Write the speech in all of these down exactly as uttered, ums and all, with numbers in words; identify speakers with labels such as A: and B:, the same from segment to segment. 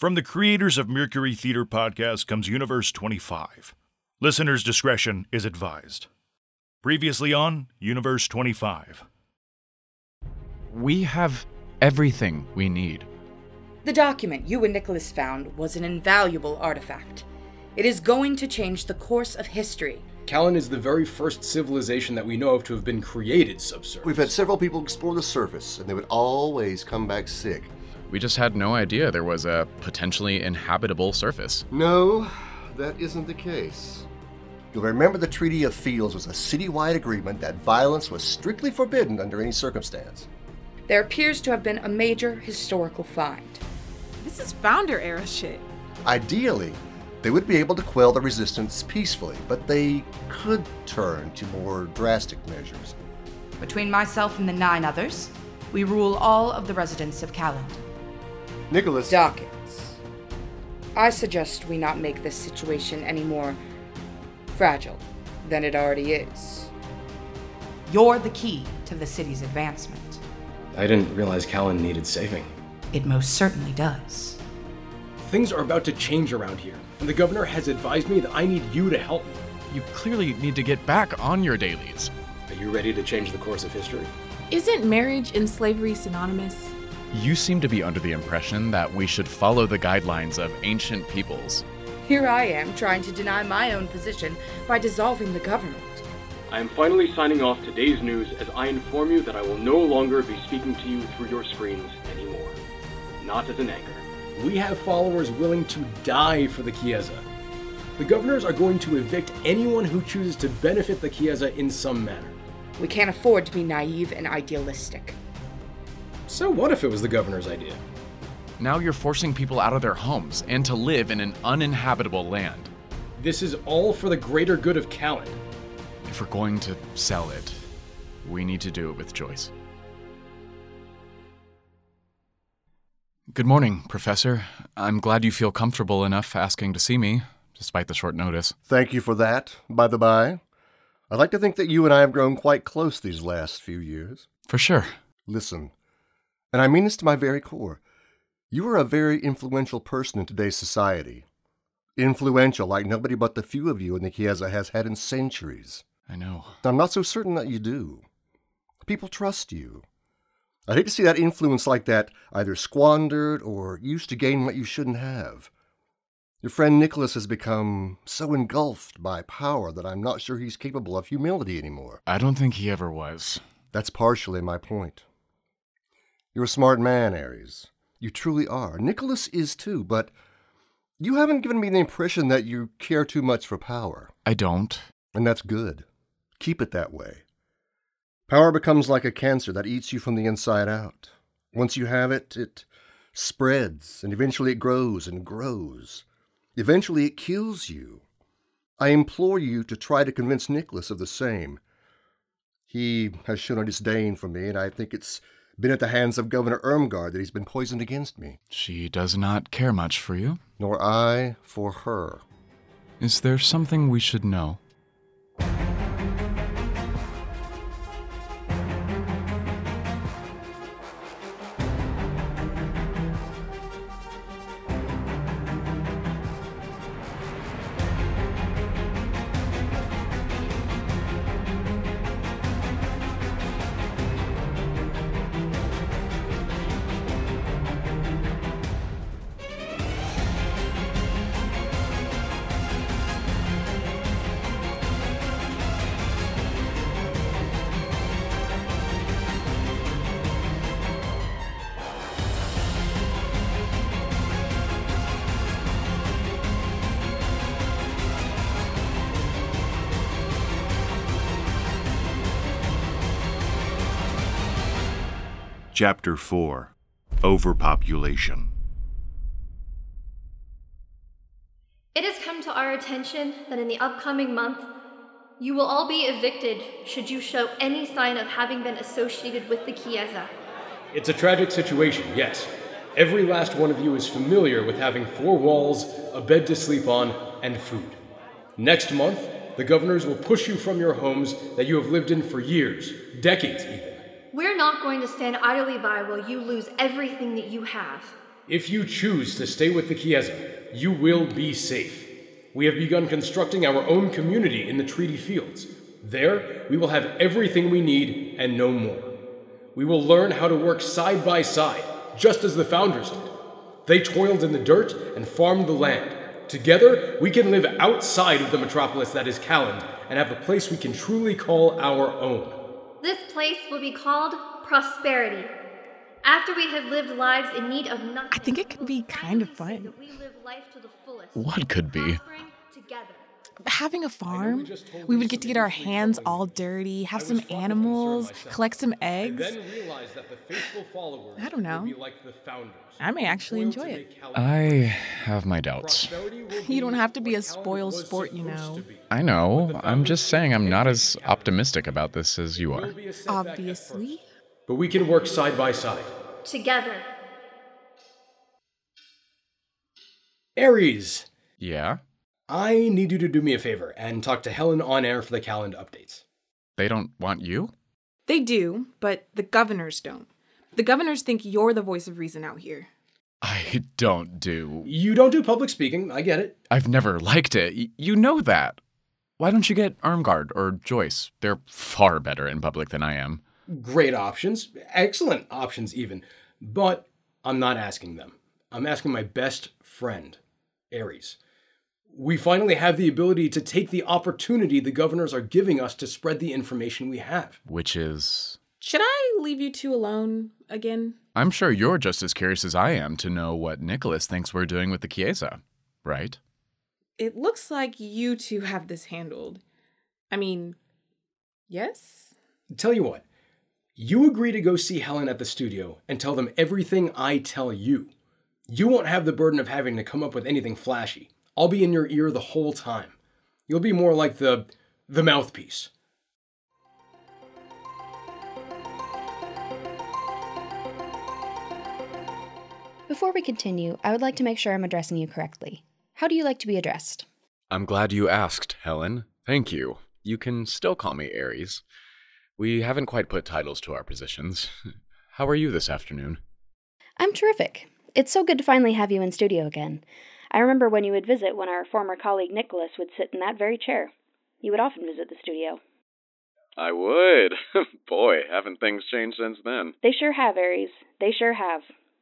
A: From the creators of Mercury Theater Podcast comes Universe twenty-five. Listeners' discretion is advised. Previously on Universe twenty-five.
B: We have everything we need.
C: The document you and Nicholas found was an invaluable artifact. It is going to change the course of history.
D: Callan is the very first civilization that we know of to have been created subsurface.
E: We've had several people explore the surface, and they would always come back sick.
B: We just had no idea there was a potentially inhabitable surface.
E: No, that isn't the case. You'll remember the Treaty of Fields was a citywide agreement that violence was strictly forbidden under any circumstance.
C: There appears to have been a major historical find.
F: This is Founder-era shit.
E: Ideally, they would be able to quell the resistance peacefully, but they could turn to more drastic measures.
G: Between myself and the nine others, we rule all of the residents of Calland.
E: Nicholas.
C: Dawkins, I suggest we not make this situation any more fragile than it already is.
G: You're the key to the city's advancement.
D: I didn't realize Callan needed saving.
G: It most certainly does.
D: Things are about to change around here, and the governor has advised me that I need you to help me.
B: You clearly need to get back on your dailies.
D: Are you ready to change the course of history?
F: Isn't marriage and slavery synonymous?
B: You seem to be under the impression that we should follow the guidelines of ancient peoples.
C: Here I am trying to deny my own position by dissolving the government.
H: I am finally signing off today's news as I inform you that I will no longer be speaking to you through your screens anymore. Not as an anchor.
D: We have followers willing to die for the Chiesa. The governors are going to evict anyone who chooses to benefit the Chiesa in some manner.
C: We can't afford to be naive and idealistic.
D: So what if it was the governor's idea?
B: Now you're forcing people out of their homes and to live in an uninhabitable land.
D: This is all for the greater good of Callan.
B: If we're going to sell it, we need to do it with choice. Good morning, Professor. I'm glad you feel comfortable enough asking to see me, despite the short notice.
E: Thank you for that, by the by. I'd like to think that you and I have grown quite close these last few years.
B: For sure.
E: Listen, and I mean this to my very core. You are a very influential person in today's society. Influential like nobody but the few of you in the Chiesa has had in centuries.
B: I know.
E: I'm not so certain that you do. People trust you. I'd hate to see that influence like that either squandered or used to gain what you shouldn't have. Your friend Nicholas has become so engulfed by power that I'm not sure he's capable of humility anymore.
B: I don't think he ever was.
E: That's partially my point. You're a smart man, Ares. You truly are. Nicholas is too, but you haven't given me the impression that you care too much for power.
B: I don't.
E: And that's good. Keep it that way. Power becomes like a cancer that eats you from the inside out. Once you have it, it spreads, and eventually it grows and grows. Eventually it kills you. I implore you to try to convince Nicholas of the same. He has shown a disdain for me, and I think it's been at the hands of Governor Irmgard that he's been poisoned against me.
B: She does not care much for you.
E: Nor I for her.
B: Is there something we should know?
A: Chapter four. Overpopulation.
I: It has come to our attention that in the upcoming month, you will all be evicted should you show any sign of having been associated with the Chiesa.
D: It's a tragic situation, yes. Every last one of you is familiar with having four walls, a bed to sleep on, and food. Next month, the governors will push you from your homes that you have lived in for years, decades even.
I: We're not going to stand idly by while you lose everything that you have.
D: If you choose to stay with the Chiesa, you will be safe. We have begun constructing our own community in the Treaty Fields. There, we will have everything we need and no more. We will learn how to work side by side, just as the Founders did. They toiled in the dirt and farmed the land. Together, we can live outside of the metropolis that is Calland and have a place we can truly call our own.
I: This place will be called Prosperity. After we have lived lives in need of nothing,
F: I think it could be kind of fun.
I: that we live life to the fullest,
B: What could be?
I: prospering together.
F: Having a farm, we would get to get our hands all dirty, have some animals, collect some eggs.
D: Then realize that the faithful followers
F: I don't know.
D: will be like the Founders.
F: I may actually
D: Toiled
F: enjoy
D: to
F: it.
D: make Calland
B: I have my doubts.
D: Prosperity will
F: You don't
D: be
F: have to be
D: what
F: a
D: Calland
F: spoiled
D: was
F: sport, you
D: supposed
F: know.
D: to be.
B: I know. I'm just saying I'm not as optimistic about this as you
D: Will
B: are.
D: be a setback at
F: Obviously.
D: first, but we can work side by side.
I: Together.
D: Ares,
B: Yeah?
D: I need you to do me a favor and talk to Helen on air for the Calland updates.
B: They don't want you?
F: They do, but the governors don't. The governors think you're the voice of reason out here.
B: I don't do.
D: You don't do public speaking, I get it.
B: I've never liked it. Y- you know that. Why don't you get Armgard or Joyce? They're far better in public than I am.
D: Great options, excellent options even, but I'm not asking them. I'm asking my best friend, Ares. We finally have the ability to take the opportunity the governors are giving us to spread the information we have.
B: Which is.
F: Should I leave you two alone again?
B: I'm sure you're just as curious as I am to know what Nicholas thinks we're doing with the Chiesa, right?
F: It looks like you two have this handled. I mean, yes?
D: Tell you what, you agree to go see Helen at the studio and tell them everything I tell you. You won't have the burden of having to come up with anything flashy. I'll be in your ear the whole time. You'll be more like the the mouthpiece.
J: Before we continue, I would like to make sure I'm addressing you correctly. How do you like to be addressed?
B: I'm glad you asked, Helen. Thank you. You can still call me Ares. We haven't quite put titles to our positions. How are you this afternoon?
J: I'm terrific. It's so good to finally have you in studio again. I remember when you would visit when our former colleague Nicholas would sit in that very chair. You would often visit the studio.
B: I would. Boy, haven't things changed since then.
J: They sure have, Ares. They sure have.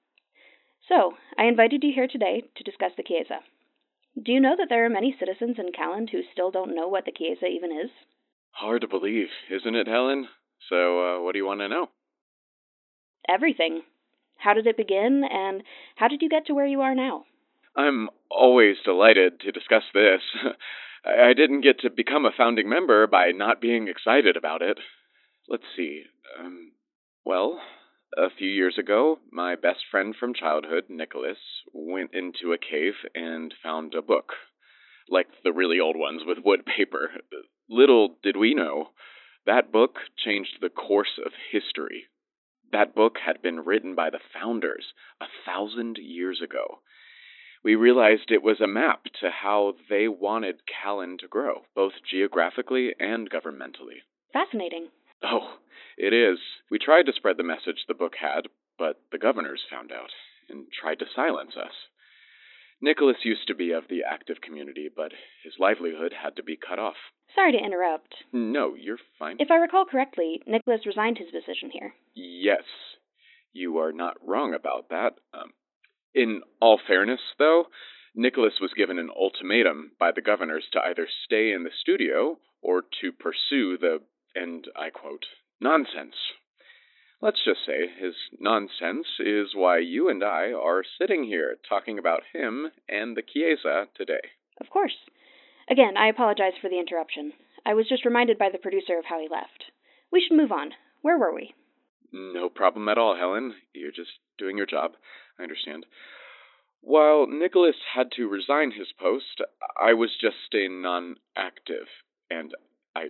J: So, I invited you here today to discuss the Chiesa. Do you know that there are many citizens in Calland who still don't know what the Chiesa even is?
B: Hard to believe, isn't it, Helen? So, uh, what do you want to know?
J: Everything. How did it begin, and how did you get to where you are now?
B: I'm always delighted to discuss this. I didn't get to become a founding member by not being excited about it. Let's see. Um, well, a few years ago, my best friend from childhood, Nicholas, went into a cave and found a book. Like the really old ones with wood paper. Little did we know, that book changed the course of history. That book had been written by the founders a thousand years ago. We realized it was a map to how they wanted Calland to grow, both geographically and governmentally.
J: Fascinating.
B: Oh, it is. We tried to spread the message the book had, but the governors found out and tried to silence us. Nicholas used to be of the active community, but his livelihood had to be cut off.
J: Sorry to interrupt.
B: No, you're fine.
J: If I recall correctly, Nicholas resigned his position here.
B: Yes, you are not wrong about that. Um, in all fairness, though, Nicholas was given an ultimatum by the governors to either stay in the studio or to pursue the, and I quote, nonsense. Let's just say his nonsense is why you and I are sitting here talking about him and the Chiesa today.
J: Of course. Again, I apologize for the interruption. I was just reminded by the producer of how he left. We should move on. Where were we?
B: No problem at all, Helen. You're just doing your job. I understand. While Nicholas had to resign his post, I was just a non-active, and I...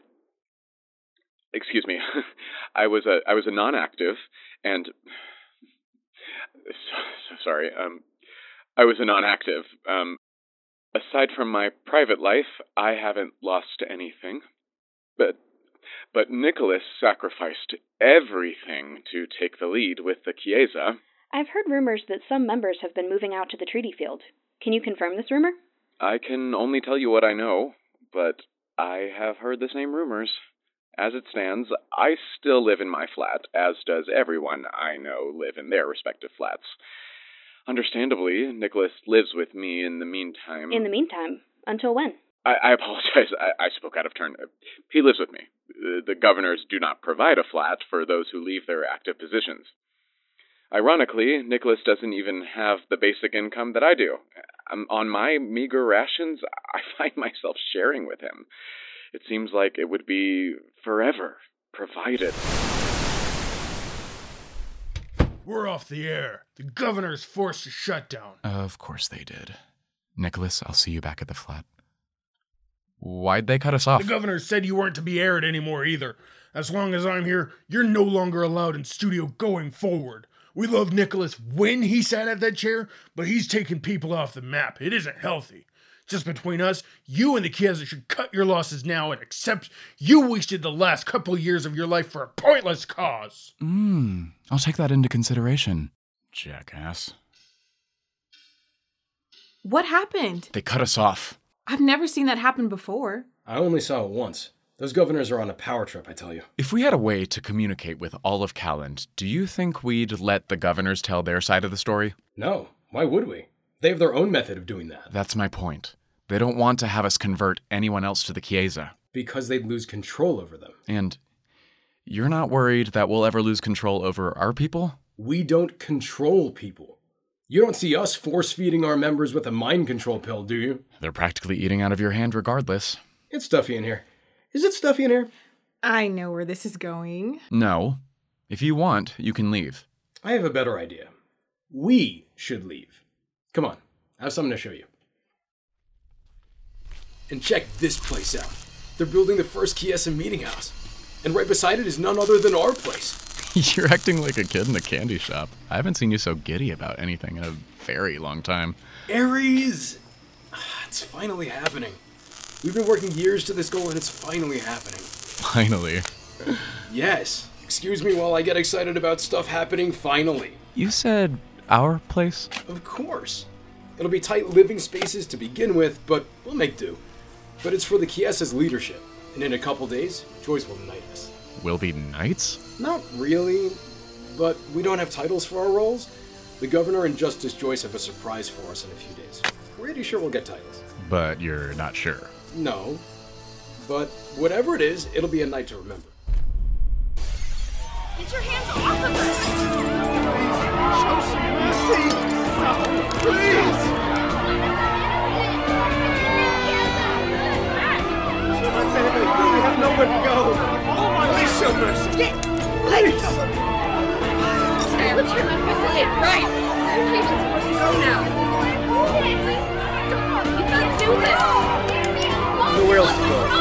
B: Excuse me. I was a I was a non-active, and... So, so sorry. Um, I was a non-active. Um, aside from my private life, I haven't lost anything. But... But Nicholas sacrificed everything to take the lead with the Chiesa.
J: I've heard rumors that some members have been moving out to the treaty field. Can you confirm this rumor?
B: I can only tell you what I know, but I have heard the same rumors. As it stands, I still live in my flat, as does everyone I know live in their respective flats. Understandably, Nicholas lives with me in the meantime.
J: In the meantime? Until when?
B: I, I apologize. I, I spoke out of turn. He lives with me. The, the governors do not provide a flat for those who leave their active positions. Ironically, Nicholas doesn't even have the basic income that I do. Um, on my meager rations, I find myself sharing with him. It seems like it would be forever provided.
K: We're off the air. The governor's forced a shutdown.
L: Of course they did. Nicholas, I'll see you back at the flat. Why'd they cut us off?
K: The governor said you weren't to be aired anymore either. As long as I'm here, you're no longer allowed in studio going forward. We love Nicholas when he sat at that chair, but he's taking people off the map. It isn't healthy. Just between us, you and the Chiesa should cut your losses now and accept you wasted the last couple years of your life for a pointless cause.
L: Hmm, I'll take that into consideration, jackass.
F: What happened?
L: They cut us off.
F: I've never seen that happen before.
D: I only saw it once. Those governors are on a power trip, I tell you.
L: If we had a way to communicate with all of Calland, do you think we'd let the governors tell their side of the story?
D: No. Why would we? They have their own method of doing that.
L: That's my point. They don't want to have us convert anyone else to the Chiesa.
D: Because they'd lose control over them.
L: And you're not worried that we'll ever lose control over our people?
D: We don't control people. You don't see us force-feeding our members with a mind control pill, do you?
L: They're practically eating out of your hand regardless.
D: It's stuffy in here. Is it stuffy in here?
F: I know where this is going.
L: No. If you want, you can leave.
D: I have a better idea. We should leave. Come on, I have something to show you. And check this place out. They're building the first Chiesa meeting house. And right beside it is none other than our place.
L: You're acting like a kid in a candy shop. I haven't seen you so giddy about anything in a very long time.
D: Ares! It's finally happening. We've been working years to this goal and it's finally happening.
L: Finally?
D: Yes. Excuse me while I get excited about stuff happening finally.
L: You said our place?
D: Of course. It'll be tight living spaces to begin with, but we'll make do. But it's for the Chiesa's leadership, and in a couple days, Joyce will knight us.
L: We'll be knights?
D: Not really, but we don't have titles for our roles. The governor and Justice Joyce have a surprise for us in a few days. Pretty sure we'll get titles.
L: But you're not sure?
D: No. But whatever it is, it'll be a night to remember.
M: Get your hands off of us!
N: Show some mercy! Please! We have nowhere to go. Oh my, please show mercy.
M: Get, please. Sam, this is it, right? You're even supposed to go now. Stop, you gotta do this.
N: Nowhere else to go.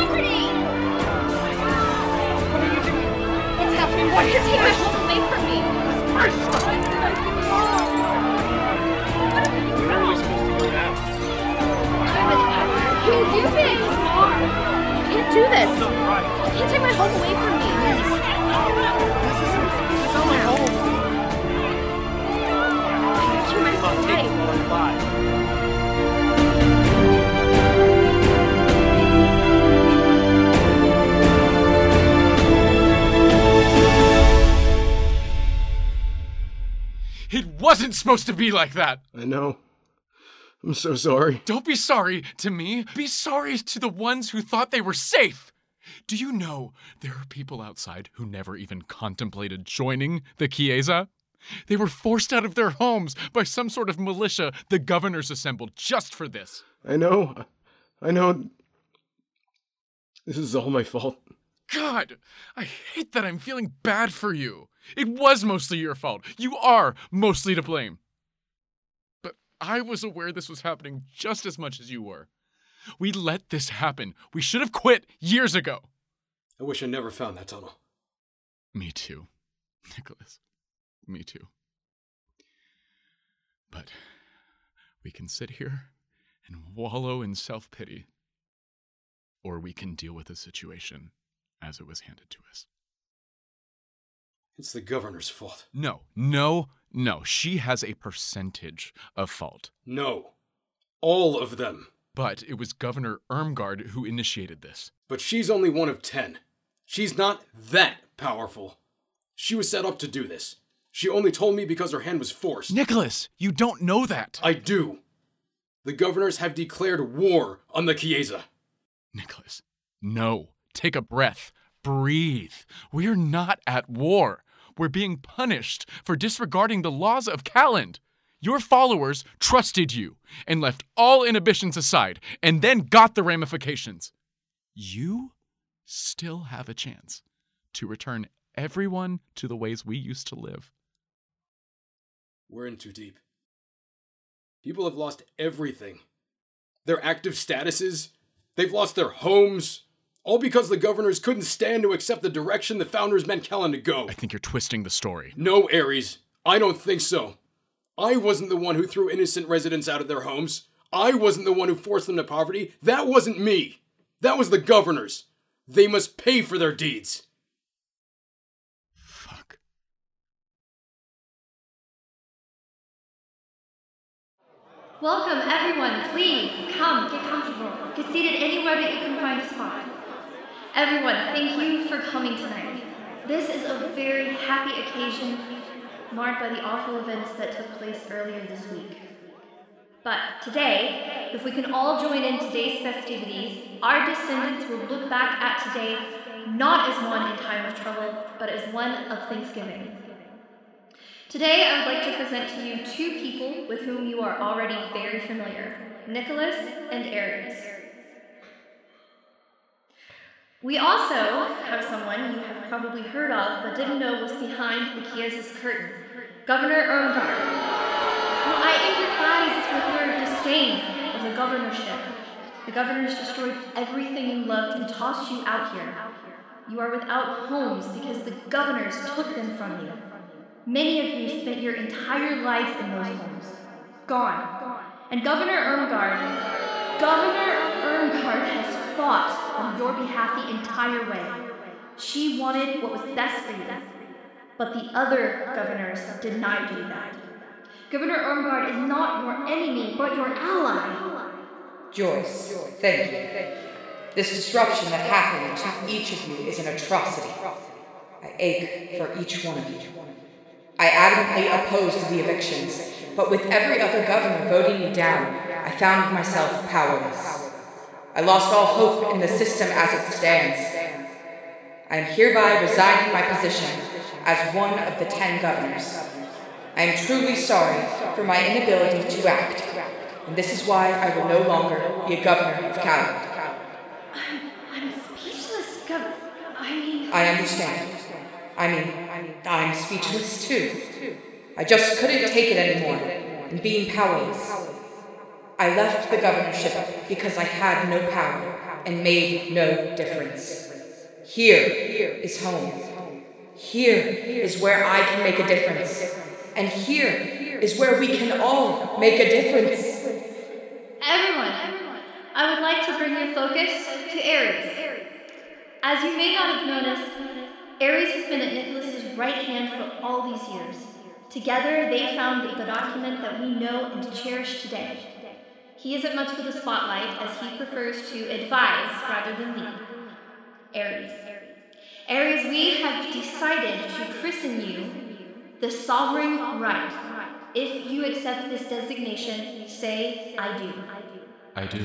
M: What are you doing? What's happening? Why did you take my home away from me?
N: My son. We're only supposed to go now.
M: Can you do this? You can't do this. You can't take my home away from me.
N: This is, this is my home.
M: It's my home
N: Take it while I'm alive.
L: It wasn't supposed to be like that!
D: I know. I'm so sorry.
L: Don't be sorry to me. Be sorry to the ones who thought they were safe. Do you know there are people outside who never even contemplated joining the Chiesa? They were forced out of their homes by some sort of militia the governors assembled just for this.
D: I know. I know. This is all my fault.
L: God, I hate that I'm feeling bad for you. It was mostly your fault. You are mostly to blame. I was aware this was happening just as much as you were. We let this happen. We should have quit years ago.
D: I wish I never found that tunnel.
L: Me too, Nicholas. Me too. But we can sit here and wallow in self-pity, or we can deal with the situation as it was handed to us.
D: It's the governor's fault.
L: No, no, No, she has a percentage of fault.
D: No. All of them.
L: But it was Governor Irmgard who initiated this.
D: But she's only one of ten. She's not that powerful. She was set up to do this. She only told me because her hand was forced.
L: Nicholas, you don't know that.
D: I do. The governors have declared war on the Chiesa.
L: Nicholas, no. Take a breath. Breathe. We're not at war. We're being punished for disregarding the laws of Calland. Your followers trusted you and left all inhibitions aside and then got the ramifications. You still have a chance to return everyone to the ways we used to live.
D: We're in too deep. People have lost everything. Their active statuses, they've lost their homes, all because the governors couldn't stand to accept the direction the founders meant Calland to go.
L: I think you're twisting the story.
D: No, Ares. I don't think so. I wasn't the one who threw innocent residents out of their homes. I wasn't the one who forced them to poverty. That wasn't me. That was the governors. They must pay for their deeds.
L: Fuck.
I: Welcome, everyone. Please, come, get comfortable. Get seated anywhere that you can find a spot. Everyone, thank you for coming tonight. This is a very happy occasion, marked by the awful events that took place earlier this week. But today, if we can all join in today's festivities, our descendants will look back at today not as one in time of trouble, but as one of thanksgiving. Today, I would like to present to you two people with whom you are already very familiar, Nicholas and Ares. We also have someone you have probably heard of but didn't know was behind the Chiesa's curtain, Governor Irmgard. I empathize with your disdain of the governorship. The governors destroyed everything you loved and tossed you out here. You are without homes because the governors took them from you. Many of you spent your entire lives in those homes. Gone. And Governor Irmgard, Governor Irmgard has fought on your behalf the entire way. She wanted what was best for you, but the other governors did not do that. Governor Irmgard is not your enemy, but your ally.
C: Joyce, thank you. This disruption that happened to each of you is an atrocity. I ache for each one of you. I adamantly opposed the evictions, but with every other governor voting me down, I found myself powerless. I lost all hope in the system as it stands. I am hereby resigning my position as one of the ten governors. I am truly sorry for my inability to act, and this is why I will no longer be a governor of Calland.
I: I'm, I'm speechless, Gov... I mean...
C: I understand. I mean, I'm speechless too. I just couldn't take it anymore, and being powerless. I left the governorship because I had no power and made no difference. Here is home. Here is where I can make a difference. And here is where we can all make a difference.
I: Everyone, I would like to bring your focus to Ares. As you may not have noticed, Ares has been at Nicholas's right hand for all these years. Together, they found the document that we know and cherish today. He isn't much for the spotlight, as he prefers to advise rather than lead. Ares. Ares, we have decided to christen you the Sovereign Right. If you accept this designation, say, I do.
L: I do.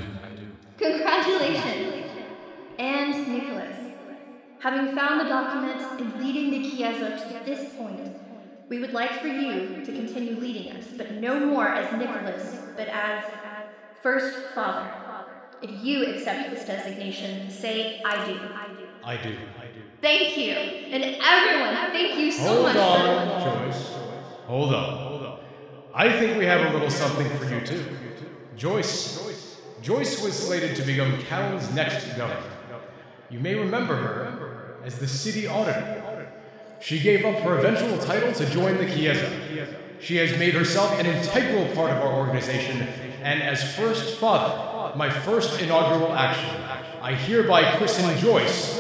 I: Congratulations. And Nicholas, having found the document and leading the Chiesa to this point, we would like for you to continue leading us, but no more as Nicholas, but as First Father. If you accept this designation, say, I do.
D: I do.
I: Thank you. And everyone, thank you so
D: Hold
I: much.
D: Hold on, Joyce. Hold on. Hold on. I think we have a little something for you, too. Joyce. Joyce was slated to become Calland's next governor. You may remember her as the city auditor. She gave up her eventual title to join the Chiesa. She has made herself an integral part of our organization, and as First Father, my first inaugural action, I hereby christen Joyce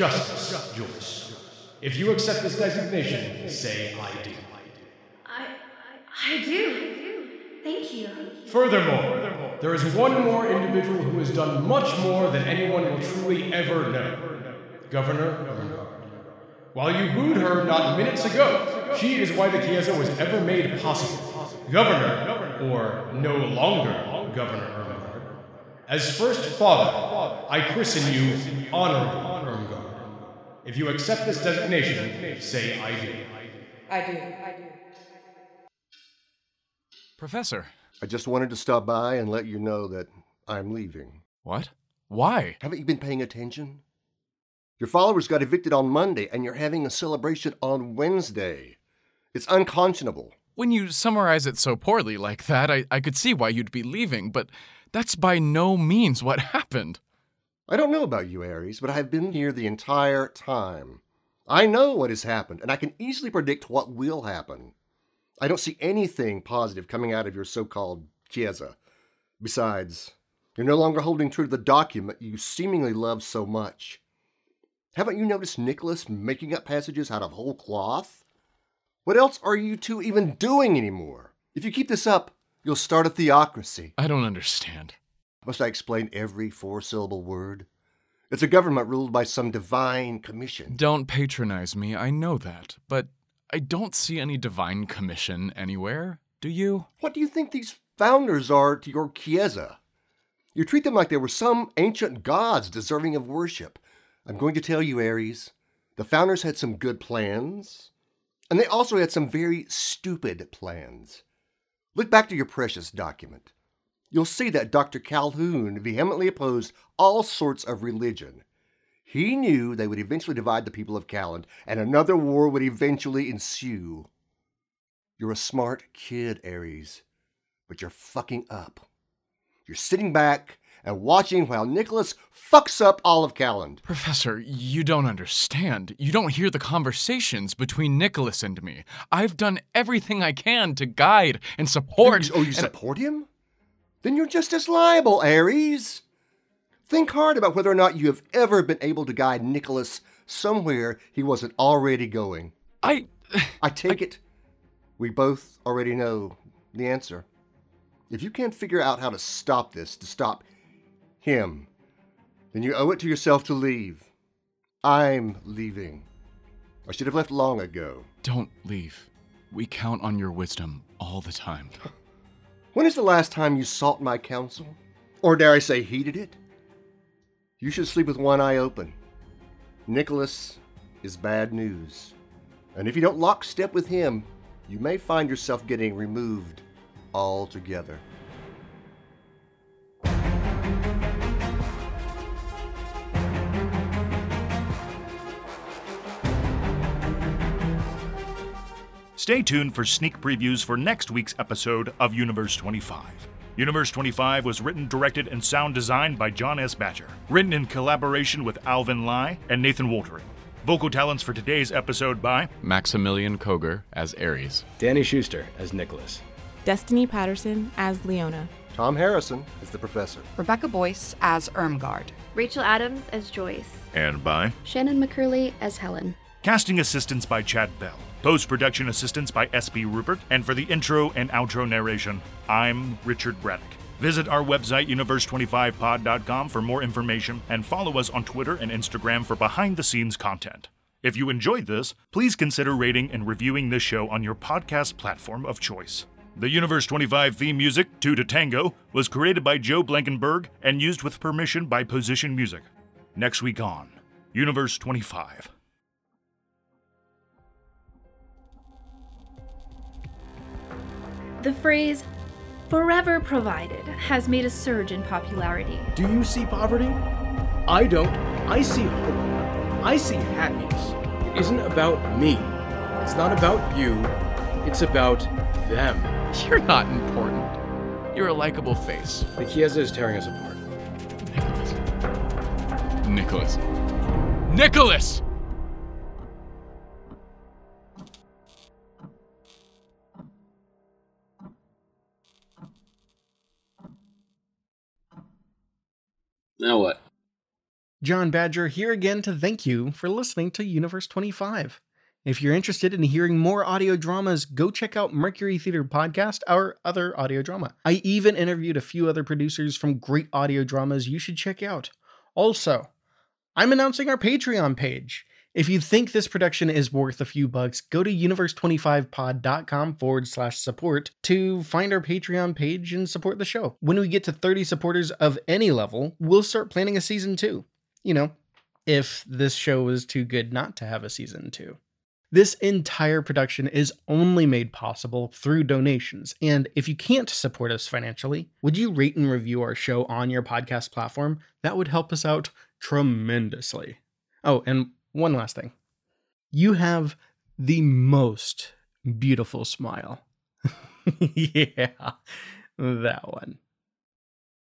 D: Justice Joyce. If you accept this designation, say I do.
I: I, I do. Thank you.
D: Furthermore, there is one more individual who has done much more than anyone will truly ever know. Governor Ermengarde. While you booed her not minutes ago, she is why the Chiesa was ever made possible. Governor, or no longer Governor Ermengarde, as first father, I christen you Honorable Ermengarde. If you accept this designation, say I do.
C: I do. I do.
L: Professor.
E: I just wanted to stop by and let you know that I'm leaving.
L: What? Why?
E: Haven't you been paying attention? Your followers got evicted on Monday, and you're having a celebration on Wednesday. It's unconscionable.
L: When you summarize it so poorly like that, I, I could see why you'd be leaving, but that's by no means what happened.
E: I don't know about you, Ares, but I've been here the entire time. I know what has happened, and I can easily predict what will happen. I don't see anything positive coming out of your so-called Chiesa. Besides, you're no longer holding true to the document you seemingly love so much. Haven't you noticed Nicholas making up passages out of whole cloth? What else are you two even doing anymore? If you keep this up, you'll start a theocracy.
L: I don't understand.
E: Must I explain every four-syllable word? It's a government ruled by some divine commission.
L: Don't patronize me, I know that, but I don't see any divine commission anywhere, do you?
E: What do you think these founders are to your Chiesa? You treat them like they were some ancient gods deserving of worship. I'm going to tell you, Ares, the founders had some good plans, and they also had some very stupid plans. Look back to your precious document. You'll see that Doctor Calhoun vehemently opposed all sorts of religion. He knew they would eventually divide the people of Calland, and another war would eventually ensue. You're a smart kid, Ares, but you're fucking up. You're sitting back and watching while Nicholas fucks up all of Calland.
L: Professor, you don't understand. You don't hear the conversations between Nicholas and me. I've done everything I can to guide and support.
E: Oh, you, oh, you support him? Then you're just as liable, Ares. Think hard about whether or not you have ever been able to guide Nicholas somewhere he wasn't already going.
L: I...
E: I take I... it we both already know the answer. If you can't figure out how to stop this, to stop him, then you owe it to yourself to leave. I'm leaving. I should have left long ago.
L: Don't leave. We count on your wisdom all the time.
E: When is the last time you sought my counsel? Or dare I say heeded it? You should sleep with one eye open. Nicholas is bad news. And if you don't lock step with him, you may find yourself getting removed altogether.
A: Stay tuned for sneak previews for next week's episode of Universe twenty-five. Universe twenty-five was written, directed, and sound designed by John S. Badger. Written in collaboration with Alvin Lai and Nathan Woltering. Vocal talents for today's episode by
L: Maximilian Koger as Ares.
D: Danny Schuster as Nicholas.
F: Destiny Patterson as Leona.
E: Tom Harrison as the Professor.
G: Rebecca Boyce as Ermengarde.
I: Rachel Adams as Joyce.
A: And by
O: Shannon McCurley as Helen.
A: Casting assistance by Chad Bell. Post-production assistance by S B Rupert. And for the intro and outro narration, I'm Richard Braddock. Visit our website, universe twenty-five pod dot com, for more information, and follow us on Twitter and Instagram for behind-the-scenes content. If you enjoyed this, please consider rating and reviewing this show on your podcast platform of choice. The Universe twenty-five theme music, Two to Tango, was created by Joe Blankenberg and used with permission by Position Music. Next week on Universe twenty-five.
I: The phrase, forever provided, has made a surge in popularity.
D: Do you see poverty? I don't. I see hope. I see happiness. It isn't about me. It's not about you. It's about them.
L: You're not important. You're a likable face.
D: The Chiesa is tearing us apart.
L: Nicholas. Nicholas! Nicholas!
P: Now what?
Q: John Badger here again to thank you for listening to Universe twenty-five. If you're interested in hearing more audio dramas, go check out Mercury Theater Podcast, our other audio drama. I even interviewed a few other producers from great audio dramas you should check out. Also, I'm announcing our Patreon page. If you think this production is worth a few bucks, go to universe twenty-five pod dot com forward slash support to find our Patreon page and support the show. When we get to thirty supporters of any level, we'll start planning a season two. You know, if this show is too good not to have a season two. This entire production is only made possible through donations, and if you can't support us financially, would you rate and review our show on your podcast platform? That would help us out tremendously. Oh, and one last thing. You have the most beautiful smile. Yeah, that one.